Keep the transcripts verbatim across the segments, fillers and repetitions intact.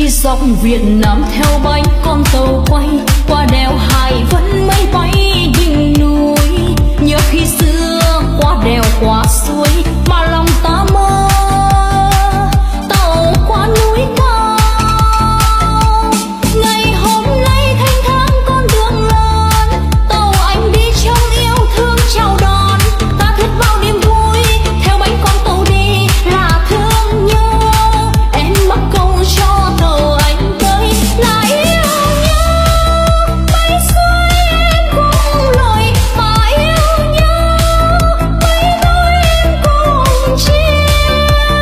dọc Việt Nam theo bánh con tàu quay qua đèo Hải Vân mây bay đỉnh núi. Nhớ khi xưa qua đèo qua suối mà lòng ta mơ tàu qua núi cao. Ngày hôm nay thanh thang con đường lớn, tàu anh đi trong yêu thương chào đón. Ta thiết bao niềm vui theo bánh con tàu đi là thương nhau. Em mắc câu cho tàu anh tới là yêu nhau. Bay xuôi em cũng lội mà yêu nhau. Bay đôi em cùng chiều.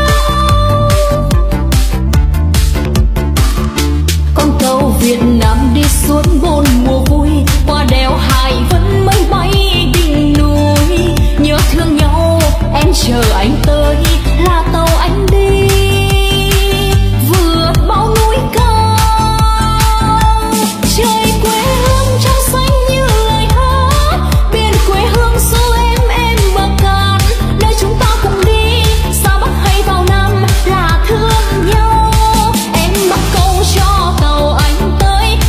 Con tàu Việt Nam đi suốt bốn mùa vui qua đèo Hải Vân mây bay đỉnh núi. Nhớ thương nhau em chờ anh tới là tàu anh đi vượt bao núi cao. Trời quê hương trong xanh như lời hát, biển quê hương xưa em em bờ cạn. Nơi chúng ta cùng đi xa Bắc hay vào Nam là thương nhau. Em bắt câu cho tàu anh tới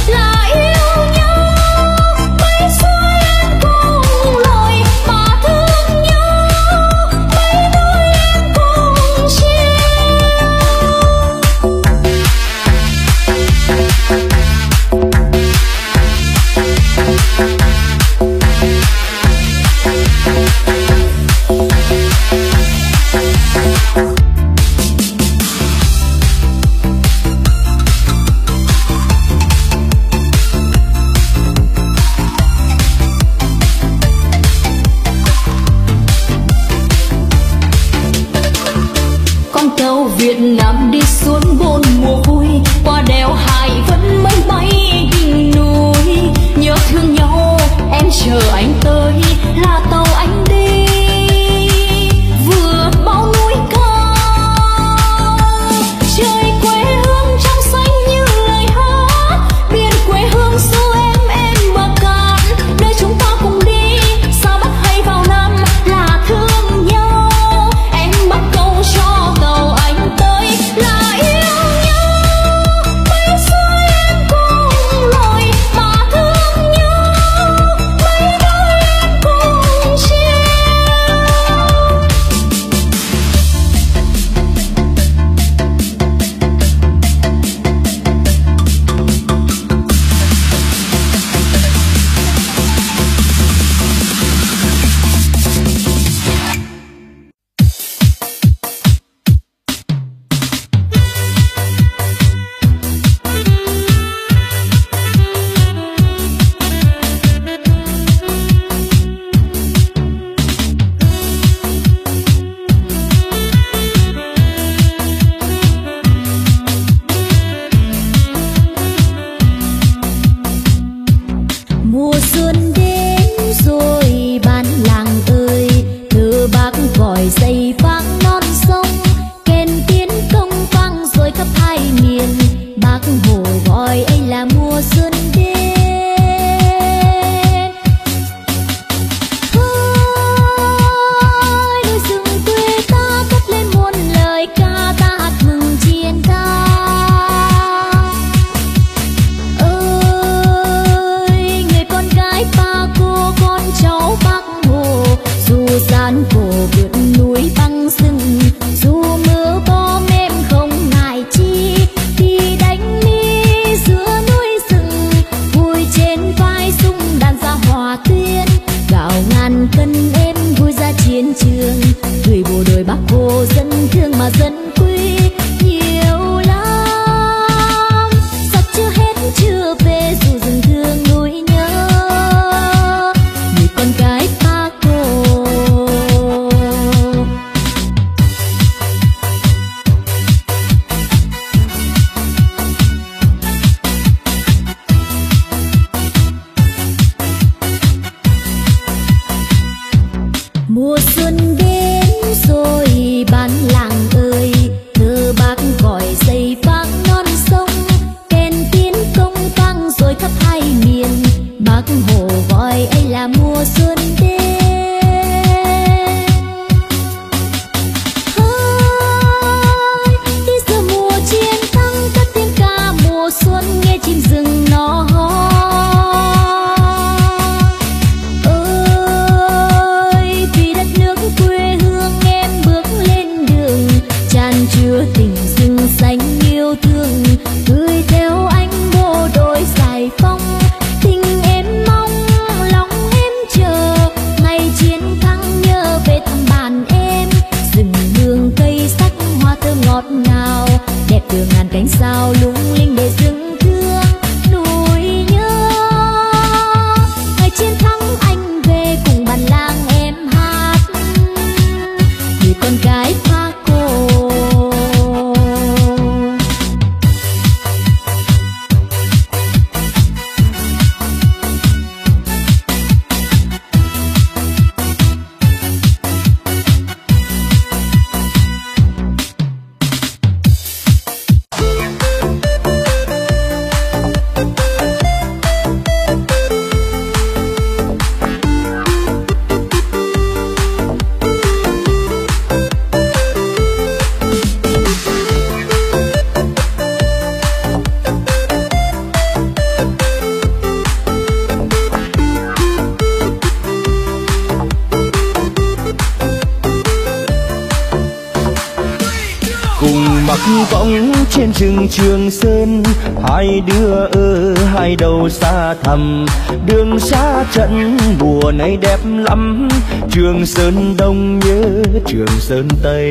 vọng trên rừng Trường Sơn, hai đứa ở hai đầu xa thẳm. Đường xa trận mùa này đẹp lắm, Trường Sơn Đông nhớ Trường Sơn Tây.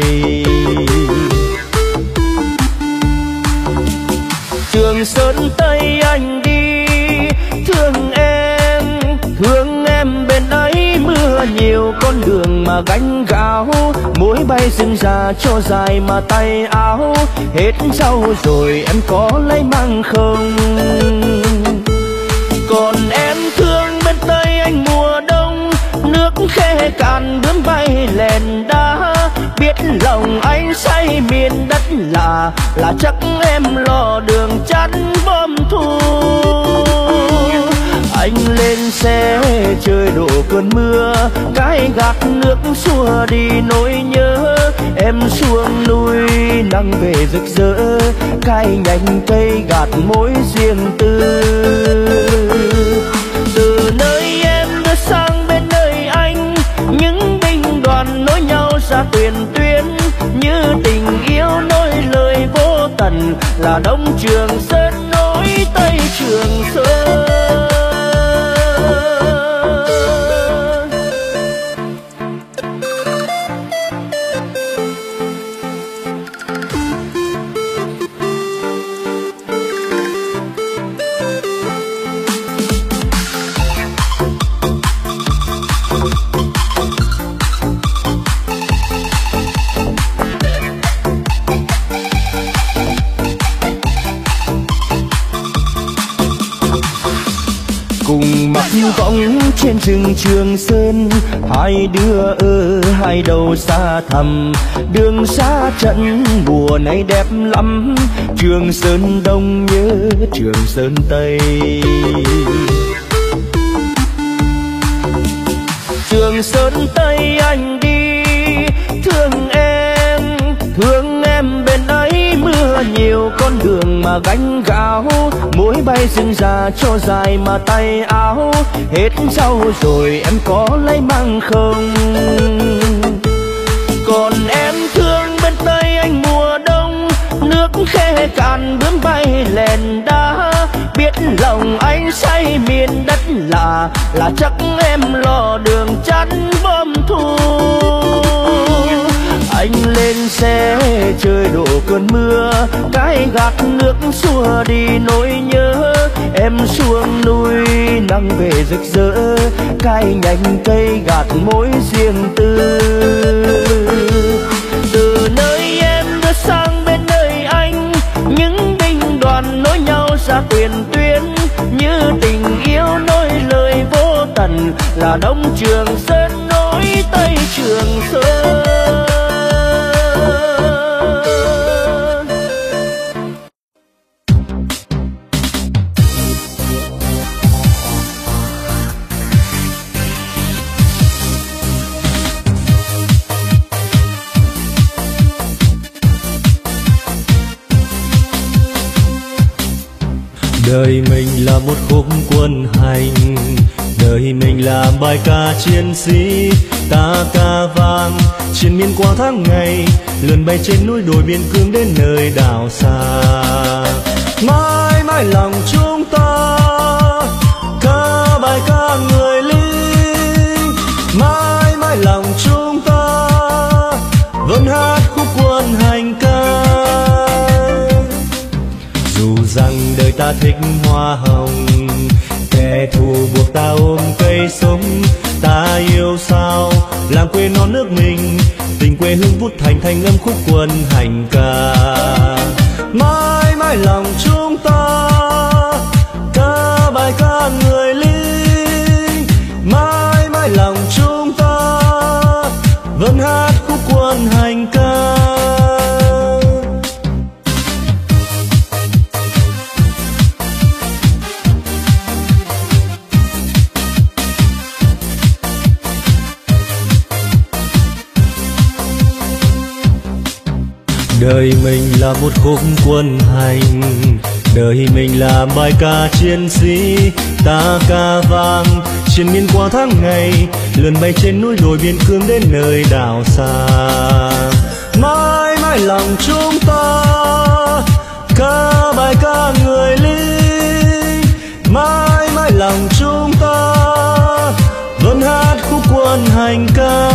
Trường Sơn Tây anh đi thương em, thương em bên ấy mưa nhiều, con đường mà gánh gạo, mối bay rừng già cho dài mà tay áo. Hết rau rồi em có lấy măng không? Còn em thương bên Tây anh mùa đông, nước khe cạn bướm bay lèn đá. Biết lòng anh say miền đất lạ, là chắc em lo đường chắn bom thu. Anh lên xe chơi đổ cơn mưa, cái gạt nước xua đi nỗi nhớ. Em xuống núi nắng về rực rỡ, cái nhành cây gạt mối riêng tư. Từ nơi em đưa sang bên nơi anh, những binh đoàn nối nhau ra tiền tuyến. Như tình yêu nối lời vô tận, là Đông Trường Sơn nối Tây Trường Sơn. Cùng mặc vọng trên rừng Trường Sơn, hai đứa ở hai đầu xa thẳm. Đường xa trận mùa này đẹp lắm, Trường Sơn Đông nhớ Trường Sơn Tây. Trường Sơn Tây anh đi thương em, thương em bên ấy mưa nhiều, con đường mà gánh gạo, mối bay rừng già cho dài mà tay áo. Hết rau rồi em có lấy măng không? Còn em thương bên Tây anh mùa đông, nước khe cạn bướm bay lèn đá. Biết lòng anh say miền đất lạ, là chắc em lo đường chắn bom thu. Anh lên xe chơi đổ cơn mưa, cái gạt nước xua đi nỗi nhớ. Em xuống núi nắng về rực rỡ, cái nhành cây gạt mối riêng tư. Từ nơi em đưa sang bên nơi anh, những binh đoàn nối nhau ra tiền tuyến. Như tình yêu nối lời vô tận, là Đông Trường Sơn nối Tây Trường Sơn. Đời mình là một khúc quân hành, đời mình là bài ca chiến sĩ. Ta ca vang trên miền qua tháng ngày, lượn bay trên núi đồi biên cương đến nơi đảo xa. Mãi mãi lòng chúng ta ca bài ca người lính, mãi mãi lòng chúng ta vẫn hát khúc quân hành ca. Dù rằng đời ta thích hoa hồng, kẻ thù buộc ta ôm cây sống. Ta yêu sao làng quê non nước mình, tình quê hương vút thành thanh âm khúc quân hành ca. Mãi mãi lòng chúng ta ca bài ca người lính, mãi mãi lòng chúng ta vẫn hát khúc quân hành ca. Đời mình là một khúc quân hành, đời mình là bài ca chiến sĩ. Ta ca vang trên miền qua tháng ngày, lượn bay trên núi đồi biên cương đến nơi đảo xa. Mãi mãi mãi lòng chúng ta ca bài ca người lính, mãi mãi lòng chúng ta vẫn hát khúc quân hành ca.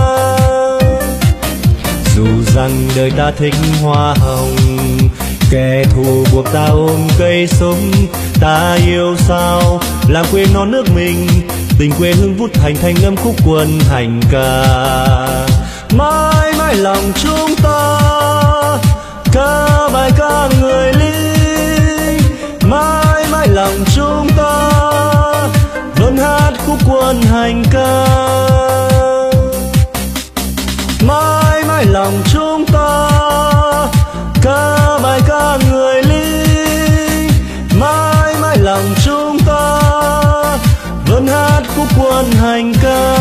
Dù rằng đời ta thích hoa hồng, kẻ thù buộc ta ôm cây súng, ta yêu sao làm quên non nước mình, tình quê hương vút thành thành âm khúc quân hành ca. Mãi mãi lòng chúng ta ca bài ca người lính, mãi mãi lòng chúng ta vẫn hát khúc quân hành ca. Mãi mãi lòng chúng ta ca bài ca người lính, mãi mãi lòng chúng ta vẫn hát khúc quân hành ca.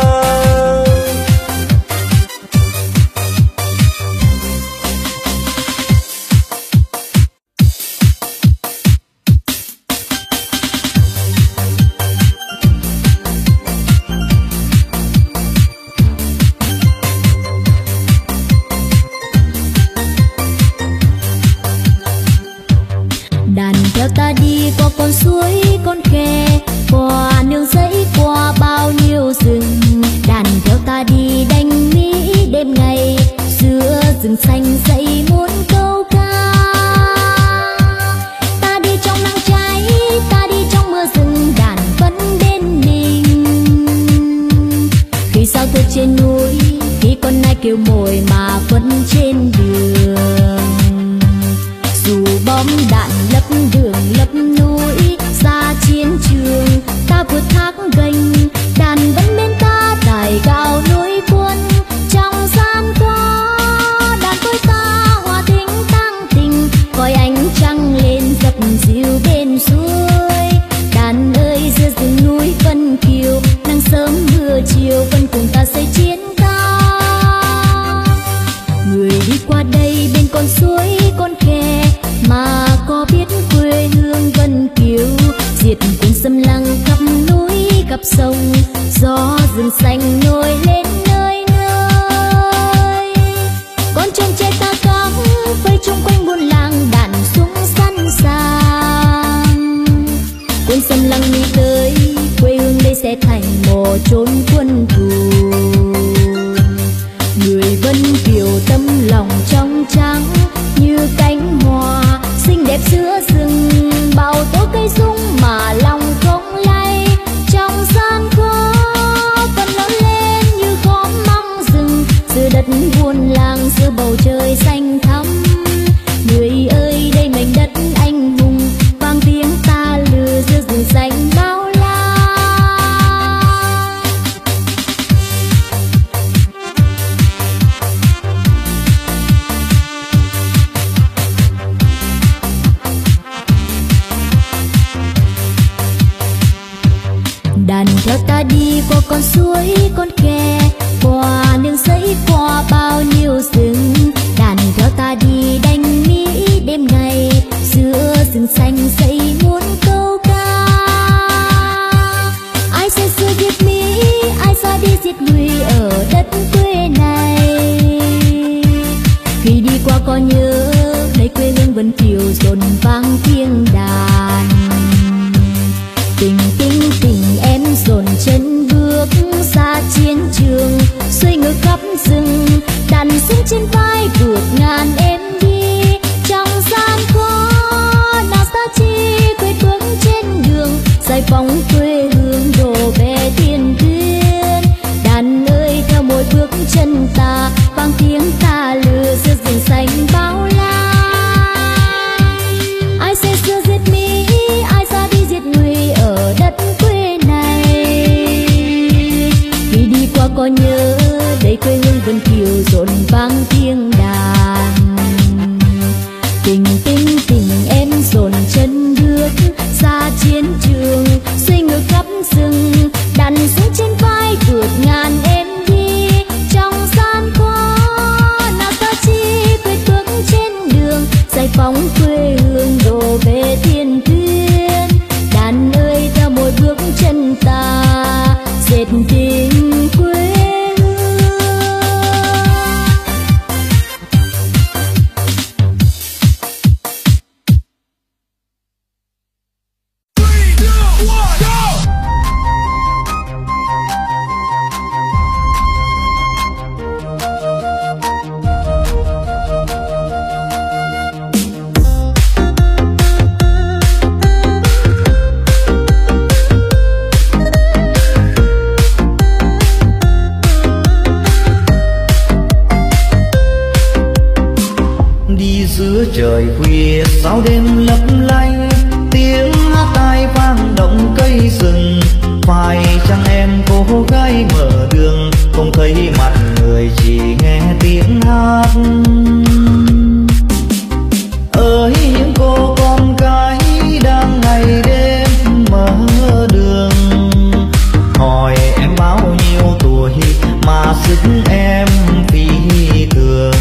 Đàn theo ta đi qua con suối con khe, qua nương rẫy qua bao nhiêu rừng. Đàn theo ta đi đánh mỹ đêm ngày, giữa rừng xanh dậy muôn câu ca. Ta đi trong nắng cháy, ta đi trong mưa rừng, đàn vẫn bên mình. Khi sao thức trên núi, khi con nai kêu mồi mà vẫn trên đường. Dù bom đạn lấp đường lấp núi, ra chiến trường ta vượt thác gành, đàn vẫn bên ta đài cao núi quân. Trong gian có đàn tôi ta hòa tính tăng tình, coi ánh trăng lên dập dìu bên suối. Đàn ơi giữa rừng núi Vân Kiều, nắng sớm mưa chiều vẫn cùng ta xây chiến ca. Người đi qua đây bên con suối con khe, mà có biết quê hương Vân Kiều, diệt quân xâm lăng khắp núi khắp sông, gió rừng xanh nổi lên nơi nơi. Con chân trẻ ta cắm vây chung quanh buôn làng, đạn súng sẵn sàng. Quân xâm lăng đi tới, quê hương đây sẽ thành mồ chốn quân thù. Người Vân Kiều tâm lòng trong trắng như cánh hoa xinh đẹp giữa rừng, bao tố cây sung mà lòng không lay. Trong gian khó vẫn lớn lên như khóm măng rừng, giữa đất buôn làng giữa bầu trời xanh thắm. Người ơi đây mảnh đất anh hùng, vang tiếng ta lừa giữa rừng xanh bao la. Đàn theo ta đi qua con suối con khe, qua nương rẫy qua bao nhiêu rừng. Đàn theo ta đi đánh mỹ đêm ngày, giữa rừng xanh dậy muôn câu ca. Ai sẽ xưa diệt mỹ, ai ra đi diệt người ở đất quê này. Khi đi qua con nhớ thấy quê hương Vân Kiều dồn vang tiếng đàn. Tình tình tình em dồn chân bước ra chiến trường, xuôi ngược khắp rừng, đàn súng trên vai vượt ngàn em đi. Trong gian khó nào xa chi quyết bước trên đường, giải phóng quê hương đổ về tiền tuyến. Đàn ơi theo mỗi bước chân ta, vang tiếng ta lừa giữa rừng xanh bao la. Ai sẽ xưa giết Mỹ, ai ra đi giết người ở đất quê này. Khi đi qua có nhớ đây quê hương Vân Kiều rộn vang tiếng đàn. Tình tình tình em dồn chân bước ra chiến trường, suy trời khuya sao đêm lấp lánh, tiếng hát tai vang động cây rừng. Phải chăng em cô gái mở đường, không thấy mặt người chỉ nghe tiếng hát. Ơi những cô con gái đang ngày đêm mở đường, hỏi em bao nhiêu tuổi mà sức em phi thường.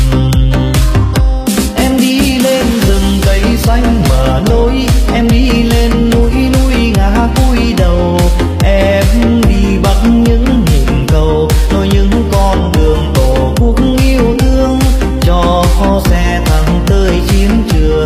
Em đi lên rừng cây xanh mở lối, em đi lên núi núi ngả cúi đầu. Em đi bắt những nhịp cầu, nối những con đường tổ quốc yêu thương, cho xe thẳng tới chiến trường.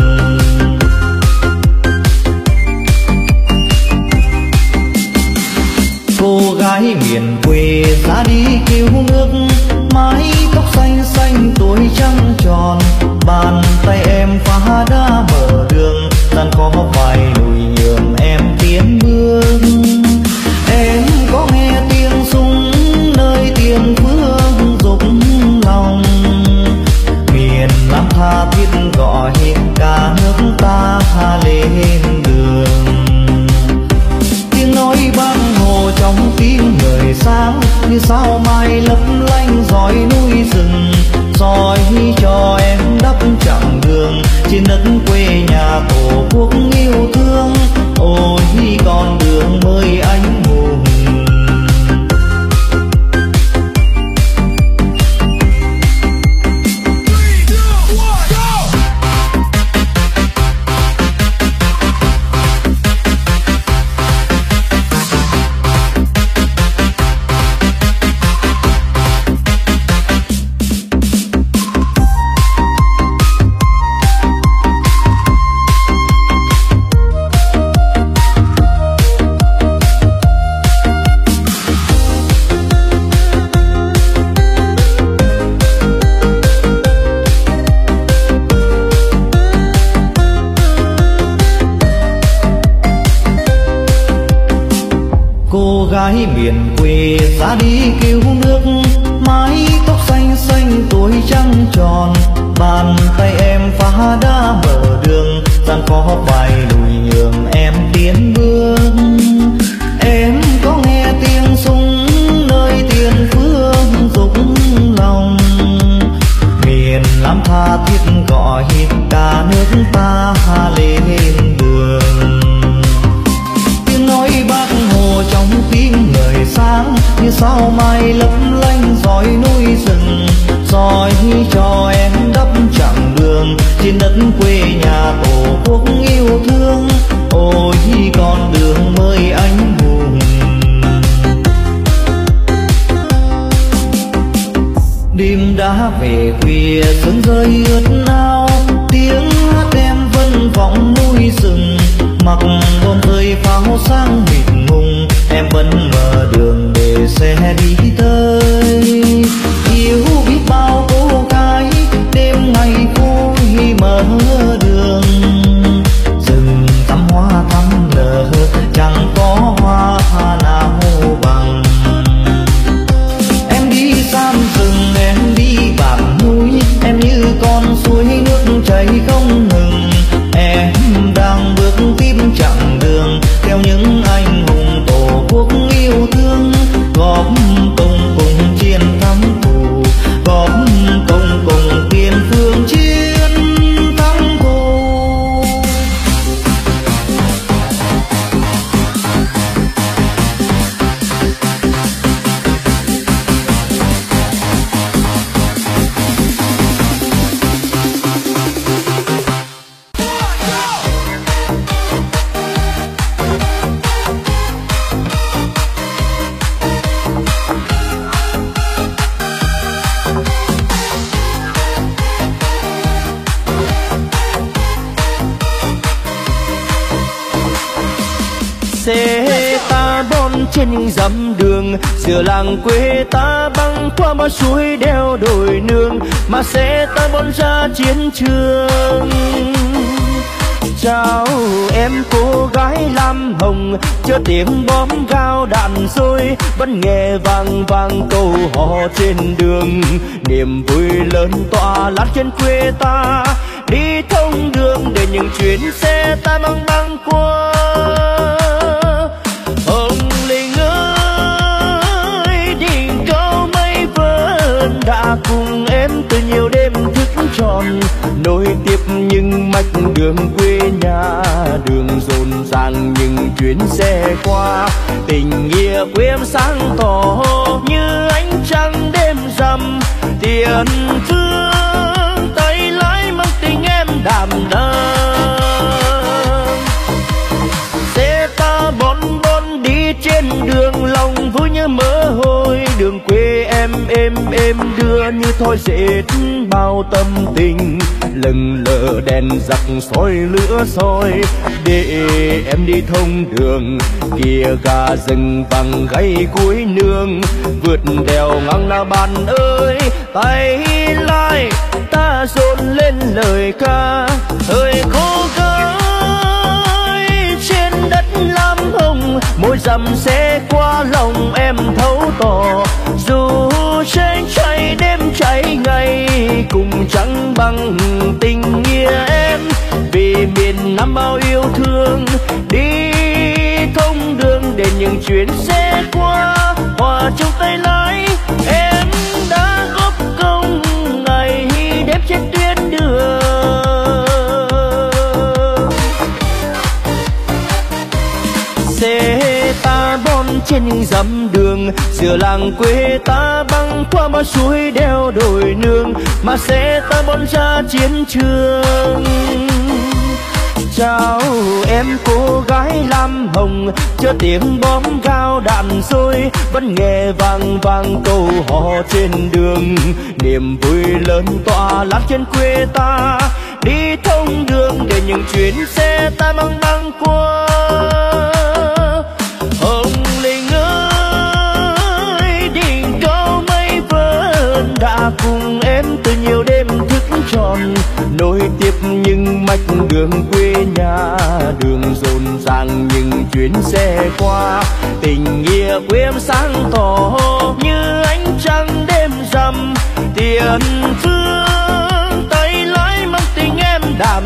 Cô gái miền quê ra đi cứu nước, mái tóc xanh xanh tuổi trăng tròn. Bàn tay em phá đá mở đường, gian khó phải lùi nhường em tiến bước. Em có nghe tiếng súng nơi tiền phương dục lòng, miền Nam tha thiết gọi cả nước ta lên đường. Tiếng nói băng hồ trong tim người sáng, như sao mai lấp lánh dõi núi rừng. Soi cho em đắp chặng đường trên đất quê nhà tổ quốc yêu thương. Ôi con đường mới anh hùng. Gái miền quê ra đi cứu nước, mái tóc xanh xanh tuổi trăng tròn. Bàn tay em phá đá mở đường, gian khó phải lùi nhường em tiến bước. Em có nghe tiếng súng nơi tiền phương dục lòng, miền Nam tha thiết gọi cả nước ta lên đường. Tiếng nói Bác Hồ trong tim người sáng, như sao mai lấp lánh dõi núi rừng. Soi cho em đắp chặng đường trên đất quê nhà tổ quốc yêu thương. Ôi con đường mới anh hùng. Đêm đã về khuya sương rơi ướt áo, tiếng hát em vẫn vọng núi rừng. Mặc bom rơi pháo sáng mịt mùng, em vẫn mở đường để xe đi tới. Yêu biết bao cô gái đêm ngày vui mở đường, rừng tắm hoa thắm nở chẳng có hoa nào bằng. Em đi sam rừng, em đi bản núi, em như con suối nước chảy không ngừng. Em đang bước tiếp chặng đường theo những anh hùng tổ quốc yêu thương, góp công cùng chiến thắng thù, góp công cùng tiền phương chiến thắng thù. Xe ta bon trên dặm đường, giữa làng quê ta băng qua bao suối đeo đồi nương, mà xe ta bon ra chiến trường. Chào em cô gái lam hồng, chưa tiếng bom gao đạn rơi, vẫn nghe vang vang câu hò trên đường. Niềm vui lớn tỏa lát trên quê ta, đi thông đường để những chuyến xe ta băng băng qua. Hồng Linh ơi, đỉnh cao mây vờn đã cùng em từ nhiều đêm thức tròn, nối tiếp những mạch đường quê nhà, đường rộn ràng những chuyến xe qua. Tình nghĩa của em sáng tỏ như ánh trăng đêm rằm, tiền thương tay lái mang tình em đạm đạm. Xe ta bon bon đi trên đường, lòng vui như mơ hồi, đường quê em êm êm đưa như thoi dệt bao tâm tình. Lừng lờ đèn giặc soi lửa soi để em đi thông đường, kia gà rừng vàng gáy cuối nương, vượt đèo ngang na bàn ơi. Tay lái ta dồn lên lời ca, thời khô gái trên đất lam hồng, mỗi dặm xe qua lòng em thấu tỏ. Dù trên cháy đêm cháy ngày, cùng chẳng bằng tình nghĩa em, vì miền Nam bao yêu thương. Đi thông đường để những chuyến xe qua, hòa trong tay lái em đã góp công ngày đêm trên tuyến đường. Xe ta bon trên những dặm đường, giữa làng quê ta băng qua bao suối đeo đồi nương, mà xe ta bon ra chiến trường. Chào em cô gái lam hồng, chờ tiếng bom gao đạn rơi, vẫn nghe vang vang câu hò trên đường. Niềm vui lớn tỏa lan trên quê ta, đi thông đường để những chuyến xe ta băng băng qua. Hồng Linh ơi, đỉnh cao mây vờn đã cùng em từ nhiều đêm thức tròn, nối tiếp những mạch đường quê nhà, đường rộn ràng những chuyến xe qua. Tình nghĩa của em sáng tỏ như ánh trăng đêm rằm, tiền thương tay lái mang tình em đạm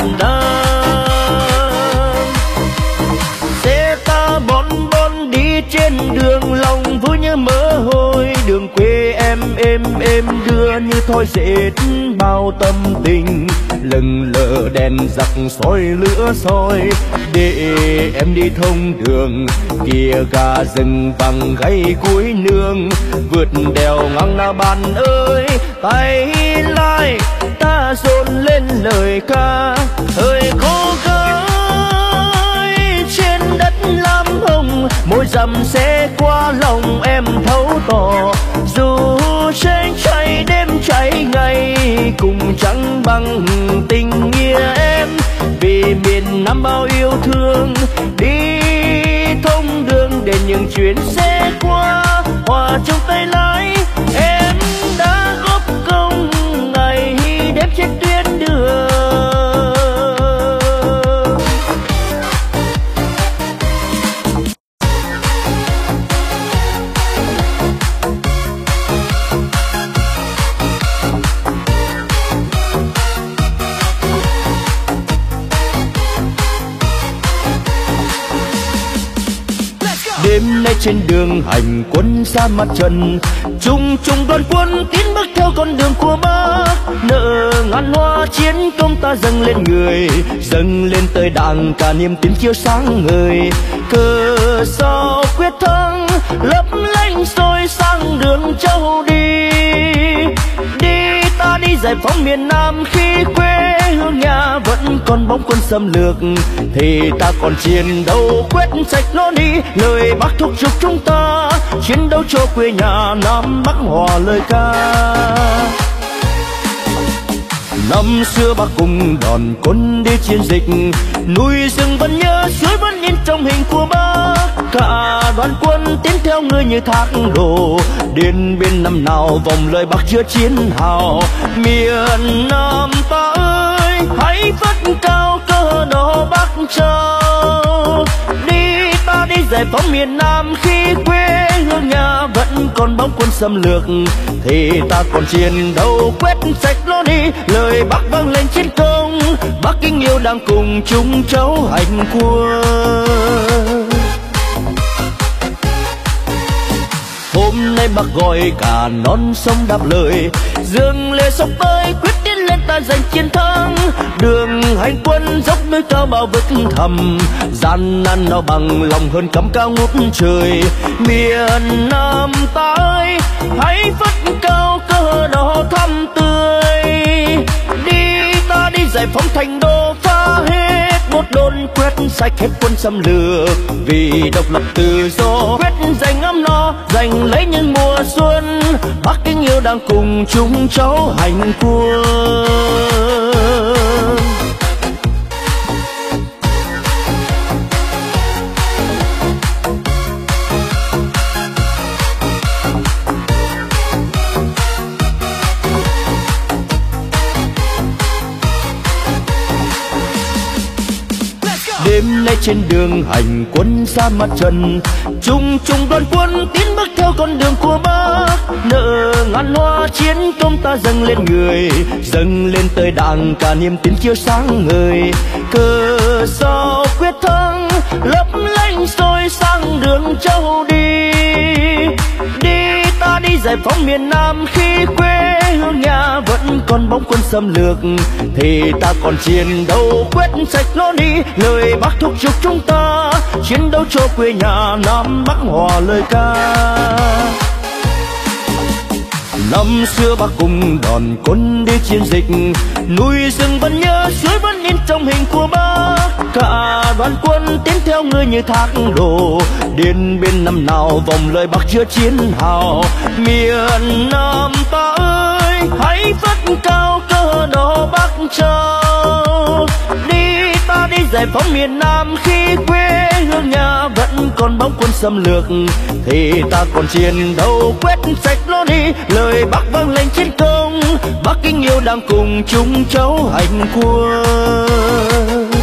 đạm. Xe ta bon bon đi trên đường, lòng vui như mơ hồi, đường quê em êm êm đưa như thoi dệt bao tâm tình. Lừng lờ đèn giặc soi lửa soi để em đi thông đường, kia gà rừng vàng gáy cuối nương, vượt đèo ngang na bàn ơi. Tay lái ta dồn lên lời ca, thời khô gái trên đất lam hồng, mỗi dặm xe qua lòng em thấu tỏ. Dù trên cháy đêm cháy ngày, cùng chẳng bằng tình nghĩa em, vì miền Nam bao yêu thương. Đi thông đường để những chuyến xe qua, hòa trong tay lái em đã góp công ngày đêm trên tuyến đường. Đêm nay trên đường hành quân ra mặt trận, chung chung đoàn quân tiến bước theo con đường của Bác. Nợ ngàn hoa chiến công ta dâng lên người, dâng lên tới đàng cả niềm tin chiếu sáng ngời. Cờ sao quyết thắng lấp lánh soi sang đường châu đi, đi ta đi giải phóng miền Nam. Khi quê hương nhà vẫn còn bóng quân xâm lược, thì ta còn chiến đấu quyết sạch nó đi. Lời Bác thúc giục chúng ta chiến đấu cho quê nhà, Nam Bắc hòa lời ca. Năm xưa Bác cùng đoàn quân đi chiến dịch, núi rừng vẫn nhớ, suối vẫn in trong hình của Bác. Cả đoàn quân tiến theo người như thác đổ, Điện Biên năm nào vòng lời Bác chưa chiến hào. Miền Nam ta ơi, hãy vất cao cờ đỏ Bác trao. Đi ta đi giải phóng miền Nam, khi quê hương nhà vẫn còn bóng quân xâm lược, thì ta còn chiến đấu quyết sạch nó đi. Lời Bác vang lên chiến công Bắc Kinh yêu đang cùng chúng cháu hành quân. Hôm nay bác gọi cả non sông đáp lời, dương lệ sông bơi quyết tiến lên ta giành chiến thắng. Đường hành quân dốc núi cao bao vực thẳm, gian nan nào bằng lòng hơn cắm cao ngút trời. Miền Nam ta ơi hãy phất cao cờ đỏ thắm tươi, đi ta đi giải phóng thành đô, phá hết một đồn quét sạch hết quân xâm lược. Vì độc lập tự do quyết giành ấm no, giành lấy những mùa xuân. Bắc Kinh yêu đang cùng chúng cháu hành quân. Đêm nay trên đường hành quân xa mặt trần, chung chung đoàn quân tiến bước theo con đường của Bác. Nợ ngàn hoa chiến công ta dâng lên người, dâng lên tới đàn cả niềm tin chiếu sáng ngời. Cờ sao quyết thắng lấp lánh soi sang đường châu đi, đi ta đi giải phóng miền Nam. Khi quê hương nhà vẫn còn bóng quân xâm lược, thì ta còn chiến đấu quyết sạch nó đi. Lời Bác thúc giục chúng ta chiến đấu cho quê nhà Nam Bắc hòa lời ca. Năm xưa Bác cùng đoàn quân đi chiến dịch, núi rừng vẫn nhớ, suối vẫn in trong hình của Bác. Cả đoàn quân tiến theo người như thác đổ, Điện Biên năm nào vòng lời Bác chưa chiến hào. Miền Nam ta ơi hãy phất cao cờ đỏ Bắc trao, đi ta đi giải phóng miền Nam. Khi quê hương nhà vẫn còn bóng quân xâm lược, thì ta còn chiến đấu quét sạch nó đi. Lời Bác vang lên chiến công, Bắc Kinh yêu đang cùng chúng cháu hành quân.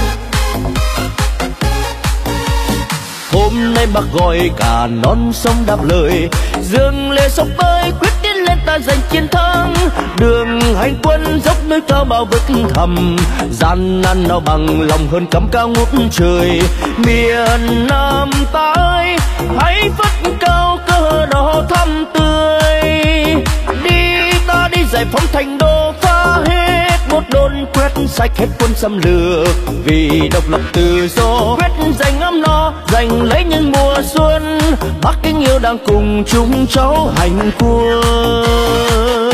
Hôm nay Bác gọi cả non sông đáp lời, dương lệ sông bơi quyết tiến lên ta giành chiến thắng. Đường hành quân dốc núi cao bao vực thẳm, gian nan nào bằng lòng hơn cắm cao ngút trời. Miền Nam ta ơi hãy phất cao cờ đỏ thắm tươi, đi ta đi giải phóng thành đô, phá hết một đồn quét sạch hết quân xâm lược. Vì độc lập tự do quyết giành ấm no, giành lấy những mùa xuân. Bắc Kinh yêu đang cùng chúng cháu hành quân.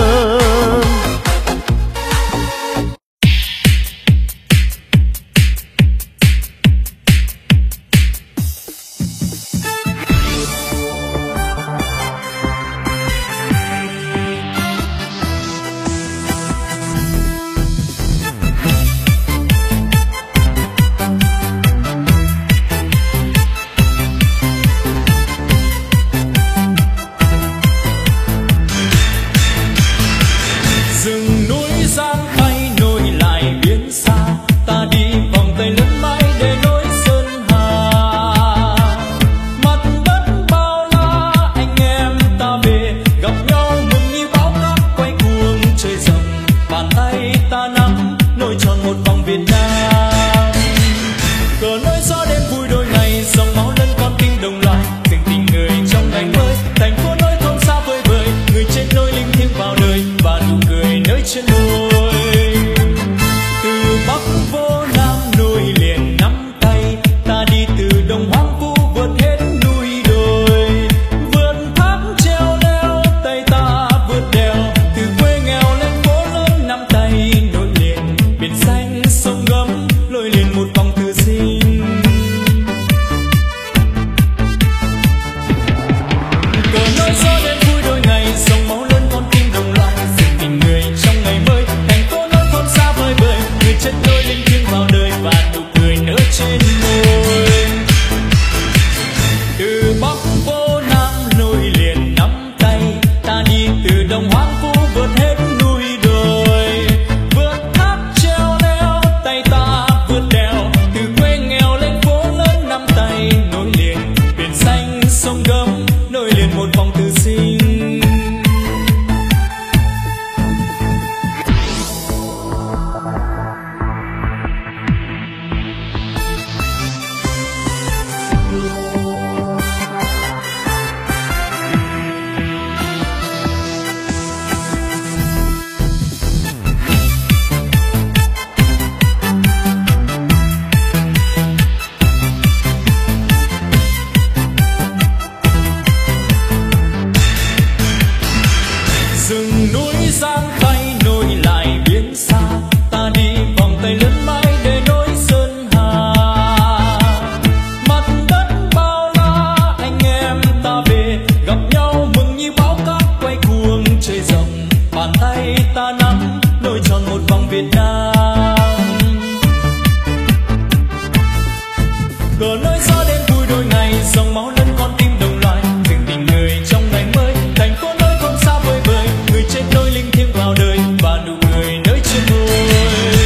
cờ nói gió đêm vui đôi ngày, dòng máu lẫn con tim đồng loài, tình tình người trong ngày mới. Thành phố nơi không xa vời vời, người chết đôi linh thiêng vào đời và nụ cười nơi trên môi.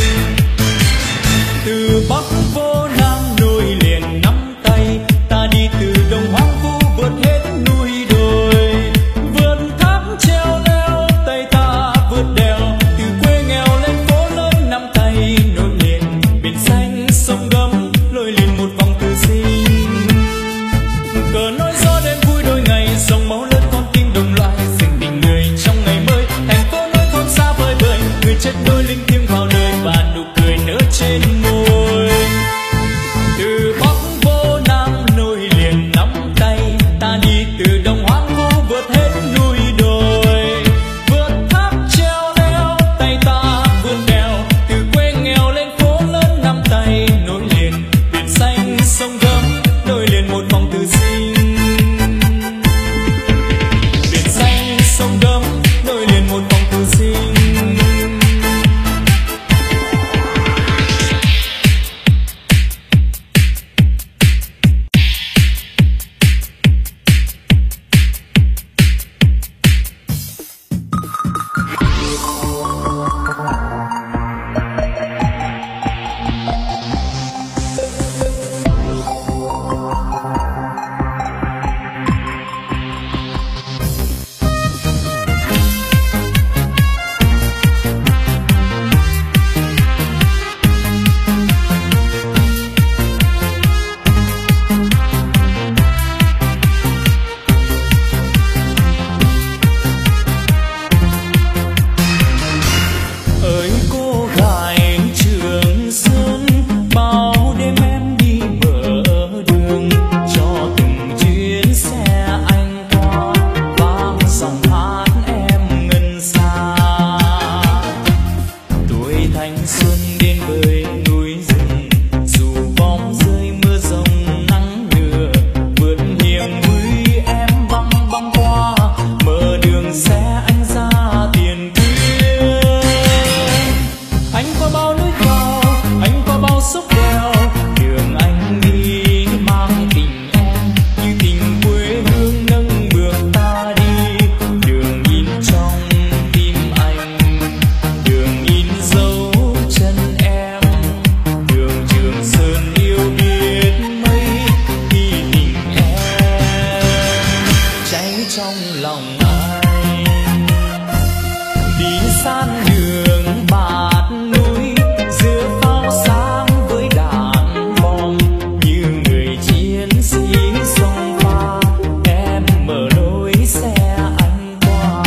Từ Bắc vô Nam nối liền nắm tay, ta đi từ đồng hoang vu vượt hết núi đồi, vượt thác treo leo tay ta vượt đèo, từ quê nghèo lên phố lớn nắm tay nối liền biển xanh sông gấm lội liền một vòng từ sinh. Cờ nói gió đêm vui đôi ngày, dòng máu lớn con tim đồng loại, tình tình người trong ngày mới. Thành phố nơi không xa vời vời, người chết đôi linh thiêng vào đời và nụ cười nở trên môi. Từ Bắc vô Nam nối liền nắm tay, ta đi từ đồng hoang vu vượt hết núi đồi, vượt thác treo leo tay ta vượt đèo, từ quê nghèo lên phố lớn nắm tay nối liền biển xanh sông gấm nối liền một vòng từ sinh. Biển xanh sông gấm nối liền một vòng từ sinh. Ơi cô gái Trường Sơn, bao đêm em đi bờ đường, cho từng chuyến xe anh qua vang dòng hát em ngân xa. Tuổi thanh xuân đến với núi rừng, dù bóng rơi mưa rông nắng lửa, vượt hiểm nguy em băng băng qua, mở đường xe anh ra tiền tuyến. Anh qua bao núi cao, anh qua bao sốc đèo, đường anh đi mang tình em như tình quê hương nâng bước ta đi. Đường in trong tim anh, đường in dấu chân em, đường Trường Sơn yêu biết mấy khi tình em cháy trong lòng anh. Đi san đường bạt núi, giữa pháo sáng với đạn bom, như người chiến sĩ sông pha em mở lối xe anh qua.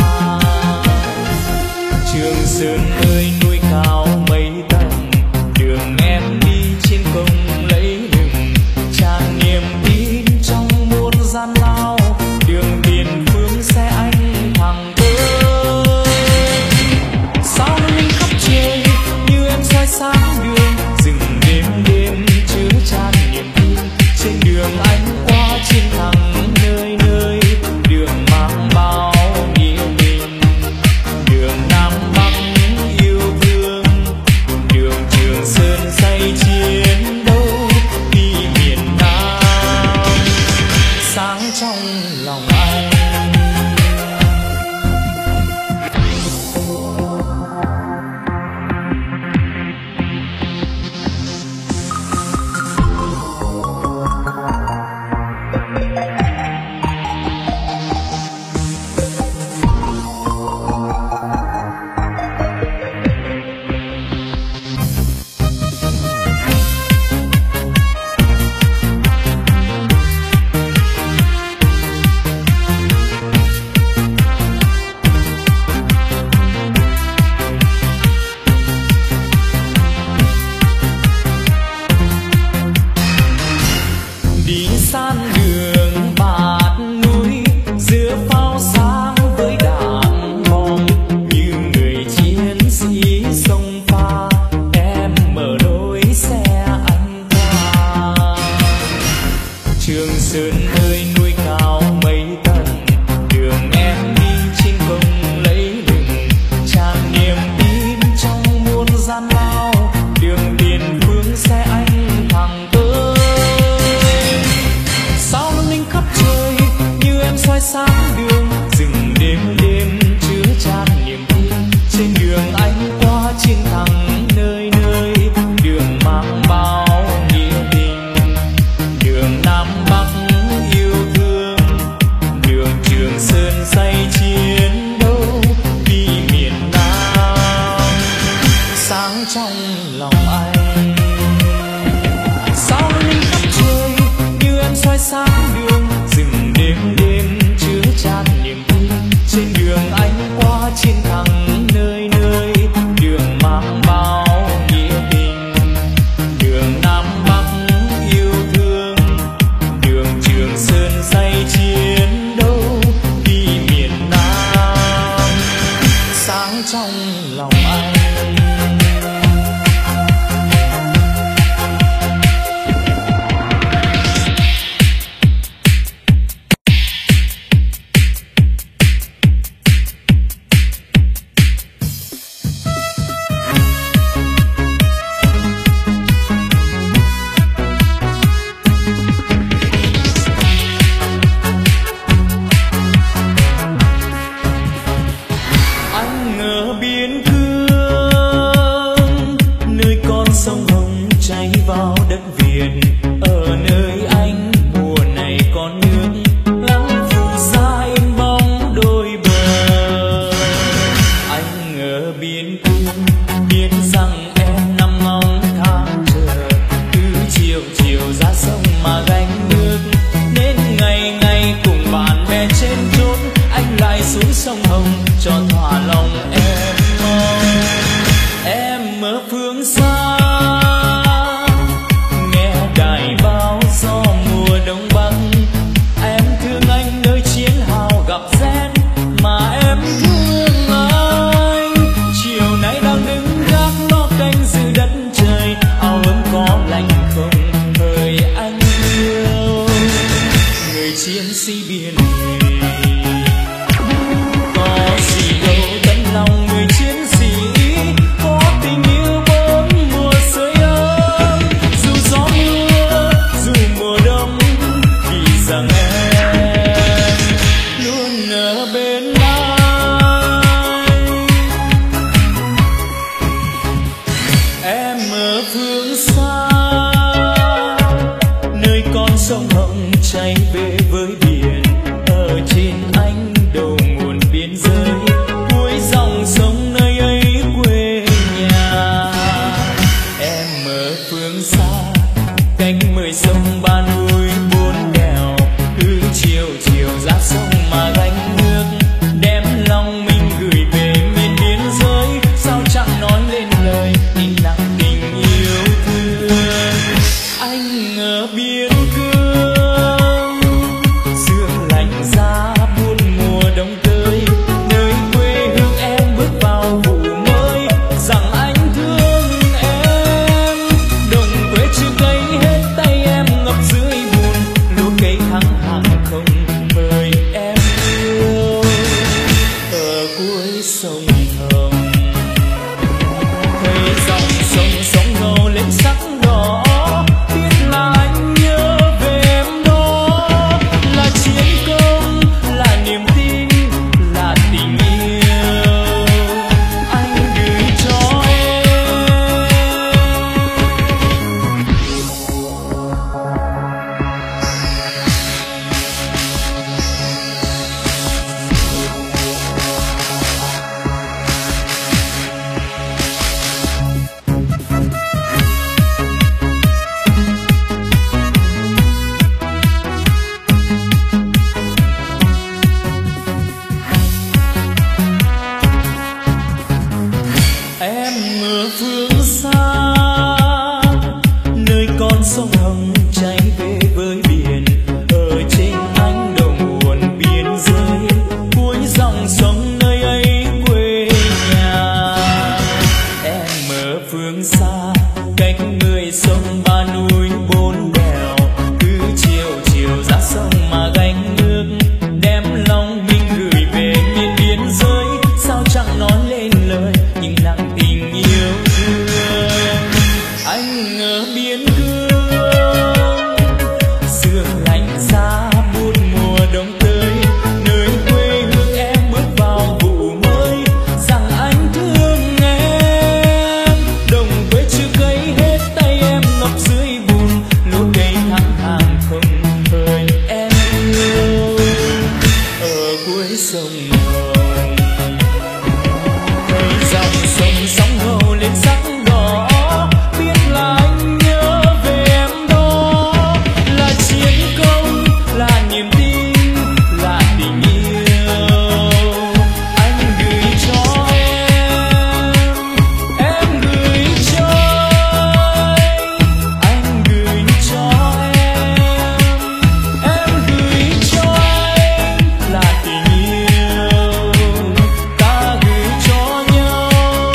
Trường Sơn ơi núi cao mấy tầng, đường em đi trên không lấy lừng, tràn niềm tin trong muôn gian lao, đường tiền phương xe anh thẳng tới. Sao linh khắp trời như em soi sáng đường, rừng đêm đêm chứa chan niềm tin. Trên đường anh qua chiến thắng nơi nơi, đường mang bao nghĩa tình, đường Nam Bắc yêu thương, đường Trường Sơn say chiến đấu đi miền Nam sáng trong lòng anh. Đi san đường bạt núi, giữa pháo sáng với đạn bom, như người chiến sĩ sông pha em mở lối xe anh qua. Trường Sơn ơi núi cao mấy tầng, đường em đi trên không lấy lừng, tràn niềm tin trong muôn gian lao, đường tiền phương xe anh thẳng tới. chiến sĩ biển thủy. Có gì đâu tấm lòng người chiến sĩ, có tình yêu bốn mùa sưởi ấm. Dù gió mưa, dù mùa đông, vì rằng em luôn ở bên anh. Em ở phương xa, nơi con sông Hồng chảy về với biển. Ở trên ánh đầu nguồn biên giới, cuối dòng sông nơi ấy quê nhà. Em ở phương xa, cách mười sông ba núi bốn đèo. Cứ chiều chiều ra sông mà gánh nước, đem lòng mình gửi về miền biên giới. Sao chẳng nói lên lời in nặng tình yêu thương. Anh ở biên cương, sương lạnh giá buồn mùa đông tới. Nơi quê hương em bước vào vụ mới, rằng anh thương em. Đồng quê chưa cấy hết tay em ngập dưới bùn, lúa cây thắng hàng không mời em yêu. Ở cuối sông Hồng, thấy dòng sông sóng ngầu lên sắc đỏ. Biết là anh nhớ về em đó, là chiến công, là niềm tin, là tình yêu anh gửi cho em. Em ở phương xa, nơi con sông Hồng chảy về với biển. Ở trên ánh đầu nguồn biên giới, cuối dòng sông nơi ấy quê nhà. Em ở phương xa, cách mười sông ba núi bốn đèo. Cứ chiều chiều ra sông mà gánh nước, đem lòng mình gửi về miền biên giới. Sao chẳng nói lên lời nhưng nặng tình yêu thương. Anh ở biên cương, sương lạnh giá buồn mùa đông tới. Nơi quê hương em bước vào vụ mới, rằng anh thương em. Đồng quê chưa cấy hết tay em ngập dưới bùn, lúa cây thắng hàng không thời em yêu. Ở cuối sông Hồng, thấy dòng sông sóng ngầu lên sắc đỏ. Biết là anh nhớ về em đó, là chiến công, là niềm tin, là tình yêu anh gửi cho em. Em gửi cho anh, anh gửi cho em. Em gửi cho anh là tình yêu ta gửi cho nhau.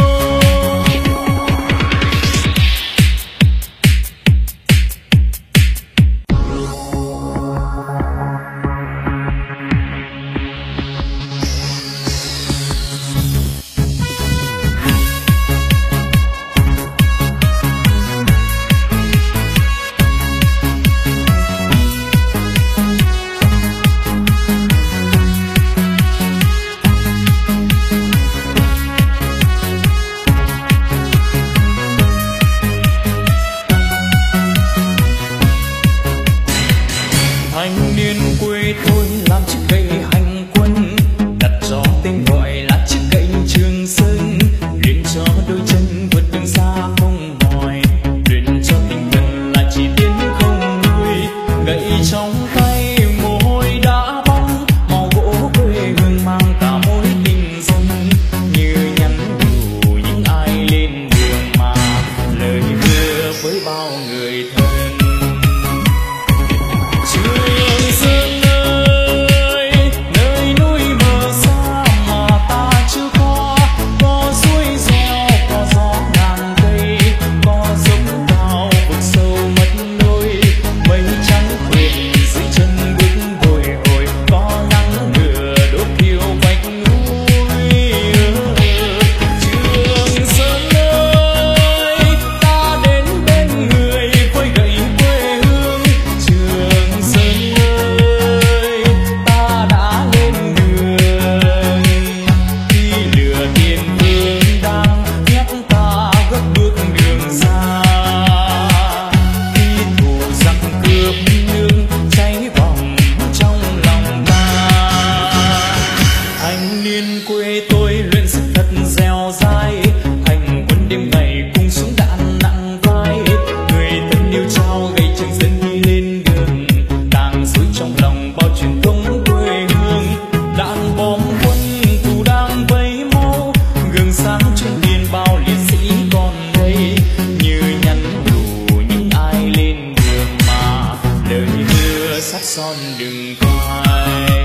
Thanh niên quê tôi làm chiếc gậy hành quân, đặt cho tên gọi là chiếc gậy Trường Sơn. Luyện cho đôi chân vượt đường xa không mỏi, luyện cho tinh thần là chỉ tiến không lùi. Gậy trong tay mồ hôi đã bong, màu gỗ quê hương mang cả mối tình dân. Như nhắn nhủ những ai lên đường mà lời hứa với bao người thân. Trường Sơn ơi, nơi núi mờ xa mà ta chưa có. Có suối reo, có gió ngàn cây, có giống cao vực sâu mất đôi. Mây trắng quyền dính son đừng phai.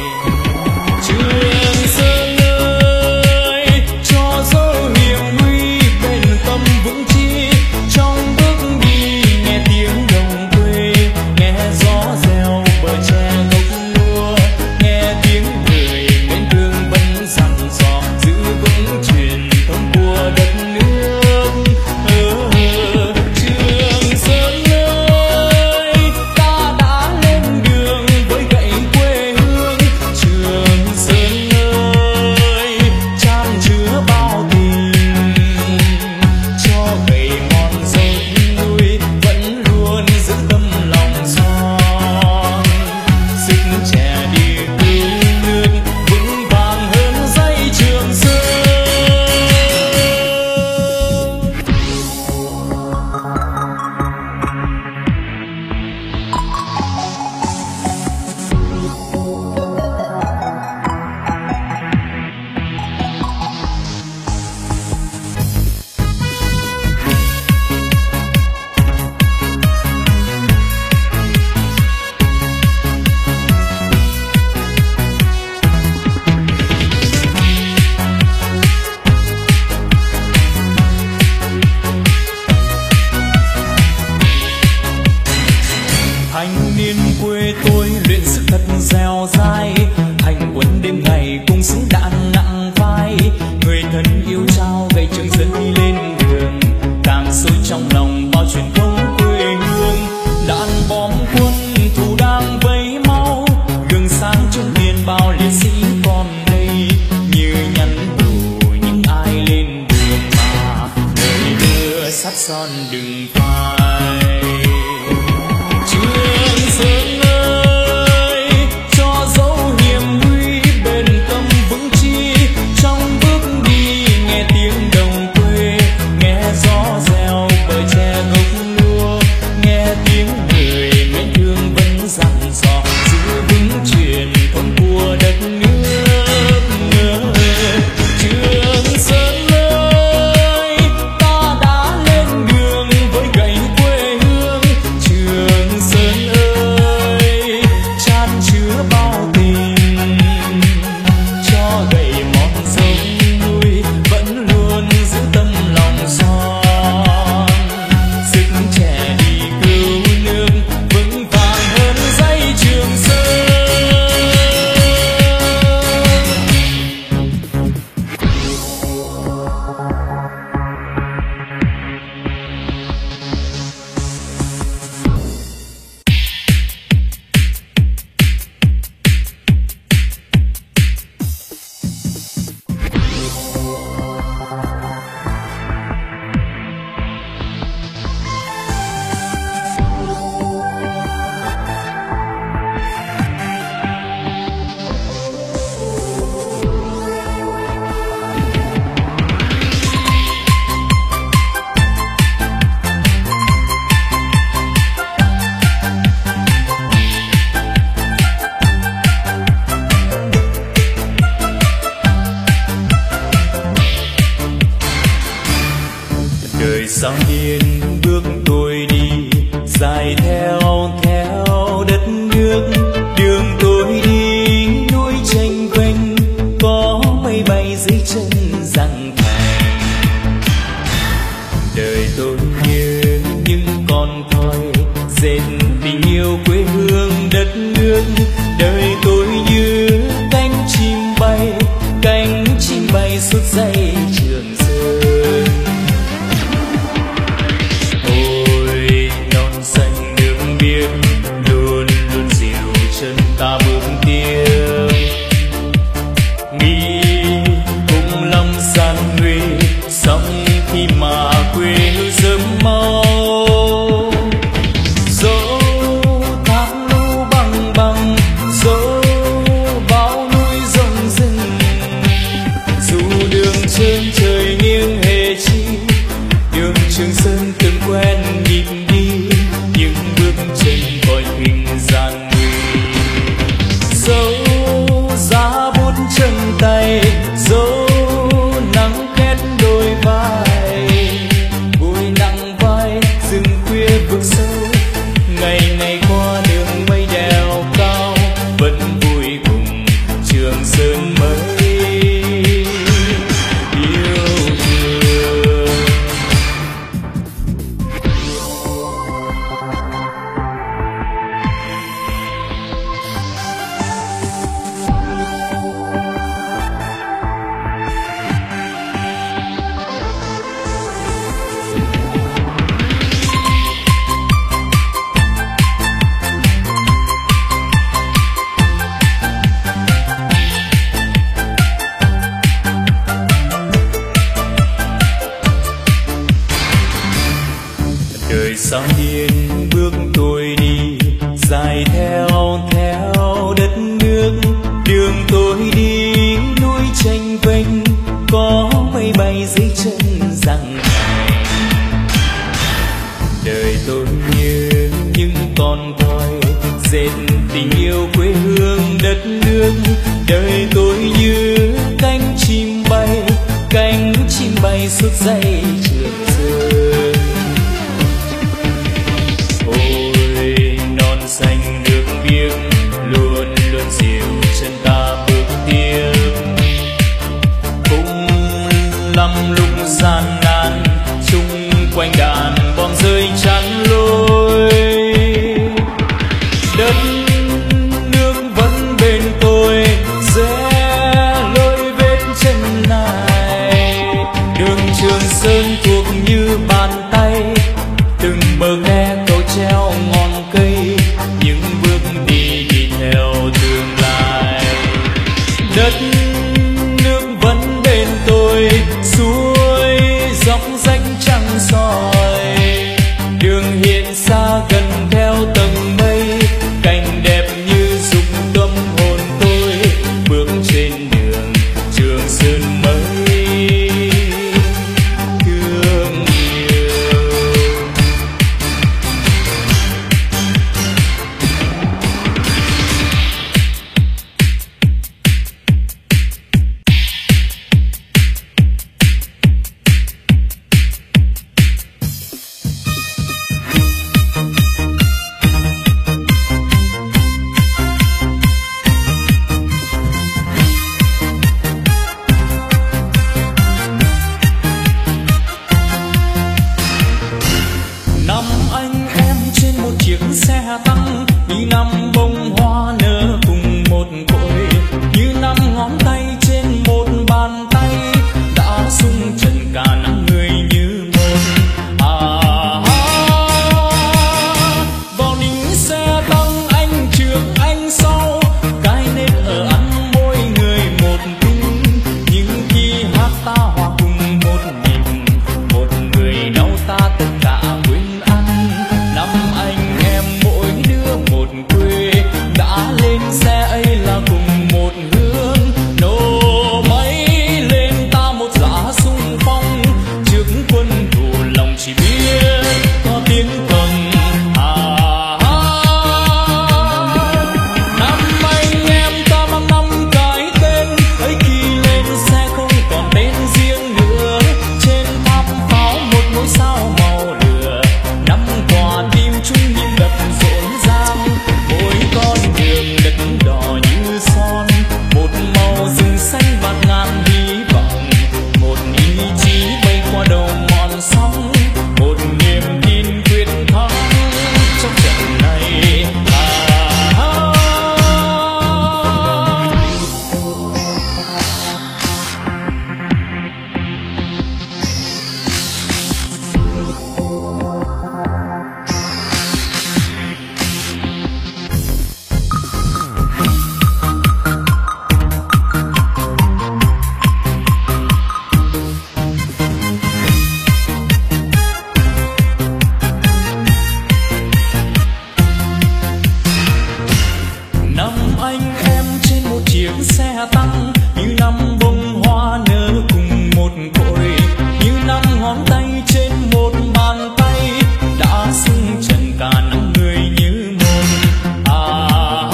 Trường Sơn ơi, cho dấu hiểm nguy bền tâm vững chí, trong bước đi nghe tiếng đồng quê, nghe gió reo bờ tre gốc lúa, nghe tiếng người mến thương vẫn dặn dò giữ vững truyền thống của đất nước. Ừ, Trường Sơn ơi, ta đã lên đường với gậy quê hương. Trường Sơn ơi, chan chứa bao tình, cho gầy mòn dấu núi vẫn luôn giữ tâm lòng son. Sức trẻ đi cứu nước vững vàng hơn dây Trường Sơn. Thanh niên quê tôi luyện sức thật dẻo dai, hành quân đêm ngày cùng súng đạn nặng vai. Người thân yêu trao gậy Trường Sơn đi lên đường, càng sôi trong lòng bao truyền thống quê hương. Đạn bom quân thù đang vây máu, gương sáng trong miền bao liệt sĩ còn đây, như nhắn nhủ những ai lên đường mà đời đưa sắt son đừng phai. Trường Sơn ơi, cho dấu hiểm nguy bền tâm vững chí, trong bước đi nghe tiếng đồng quê, nghe gió reo bờ tre gốc lúa, nghe tiếng người mến thương vẫn dặn dò giữ vững truyền thống của đất nước. Trường Sơn ơi, ta đã lên đường với gậy quê hương. Trường Sơn ơi, chan chứa bao tình, cho gầy mòn dấu núi vẫn luôn giữ tâm lòng son. Sức trẻ đi cứu nước vững vàng hơn dây Trường Sơn. Đời sao điên bước tôi đi, dài theo theo đất nước. Đường tôi đi núi tranh quanh, có mây bay dưới chân răng thành. Đời tôi như những con thoi dệt tình yêu quê hương đất nước. Đời tôi như cánh chim bay, cánh chim bay suốt dây Trường Sơn. Ôi non xanh nước biếc luôn luôn dìu chân ta bước tiếp. Nghĩ cũng lòng gian nguy, sống khi mà quê hương sớm mau. Dẫu tháng lũ băng băng dài theo theo đất nước, đường tôi đi núi tranh vênh, có mây bay dưới chân rằng đời tôi như những con voi dệt tình yêu quê hương đất nước. Đời tôi như cánh chim bay, cánh chim bay suốt dây trường sơn. Ôi non xanh nước biếc luôn luôn dìu chân ta bước tiếp, cũng lắm lúc gian nan chung quanh đàn bom rơi chắn lối. Đất nước vẫn bên tôi rẽ lối vết chân này, đường Trường Sơn thuộc như bàn tay, từng bờ khe cầu treo ngọn cây, những bước đi đi theo tương lai. Đất nước vẫn bên tôi suối dọc danh trăng soi, đường hiện xa gần theo tầng mây, cảnh đẹp như dục tâm hồn tôi bước trên đường Trường Sơn mới thương yêu. Năm anh em trên một chiếc xe tăng, như năm bông hoa nở cùng một cội, như năm ngón tay trên một bàn tay, đã sung trần cả năm người như một. À, à vào nính xe tăng anh trước anh sau, cái nét ở ăn môi người một tính, nhưng khi hát ta hòa cùng một nhịp, một người đau ta tất cả quên. Năm anh em mỗi đứa một quê, đã lên xe ấy là cùng một hướng, nổ máy lên ta một giá xung phong, trước quân thù lòng chỉ biết có tiếng cầm. À, à, năm anh em ta mang năm cái tên, ấy khi lên xe không còn tên riêng nữa, trên tháp pháo một ngôi sao màu lửa, năm quả tim chung nhịp đập rộn ràng, mỗi con đường đất đỏ như son, một màu rừng xanh bạt ngàn hy vọng, một ý chí bay qua đầu mòn sóng, một niềm tin quyết thắng trong trận này. À, à, năm anh em trên một chiếc xe tăng, như năm bông hoa nở cùng một cội, như năm ngón tay trên một bàn tay, đã sung trần cả năm người như một. À,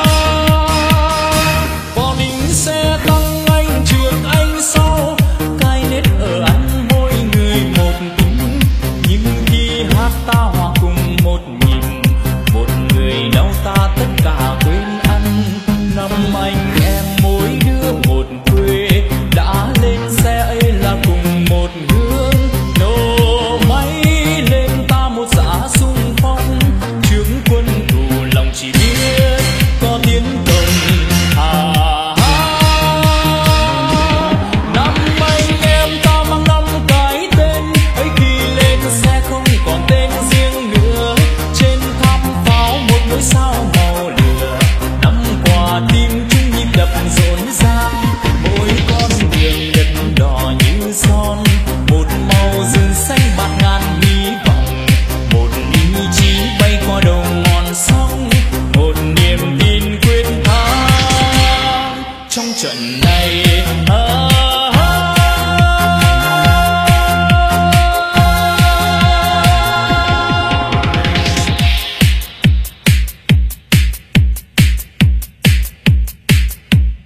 à vào nính xe tăng anh trước anh sau, cái nét ở ăn môi người một tính, nhưng khi hát ta hòa cùng một nhịp, một người đau ta tất cả quên ăn. Năm anh em mỗi đứa một trong trận này. À,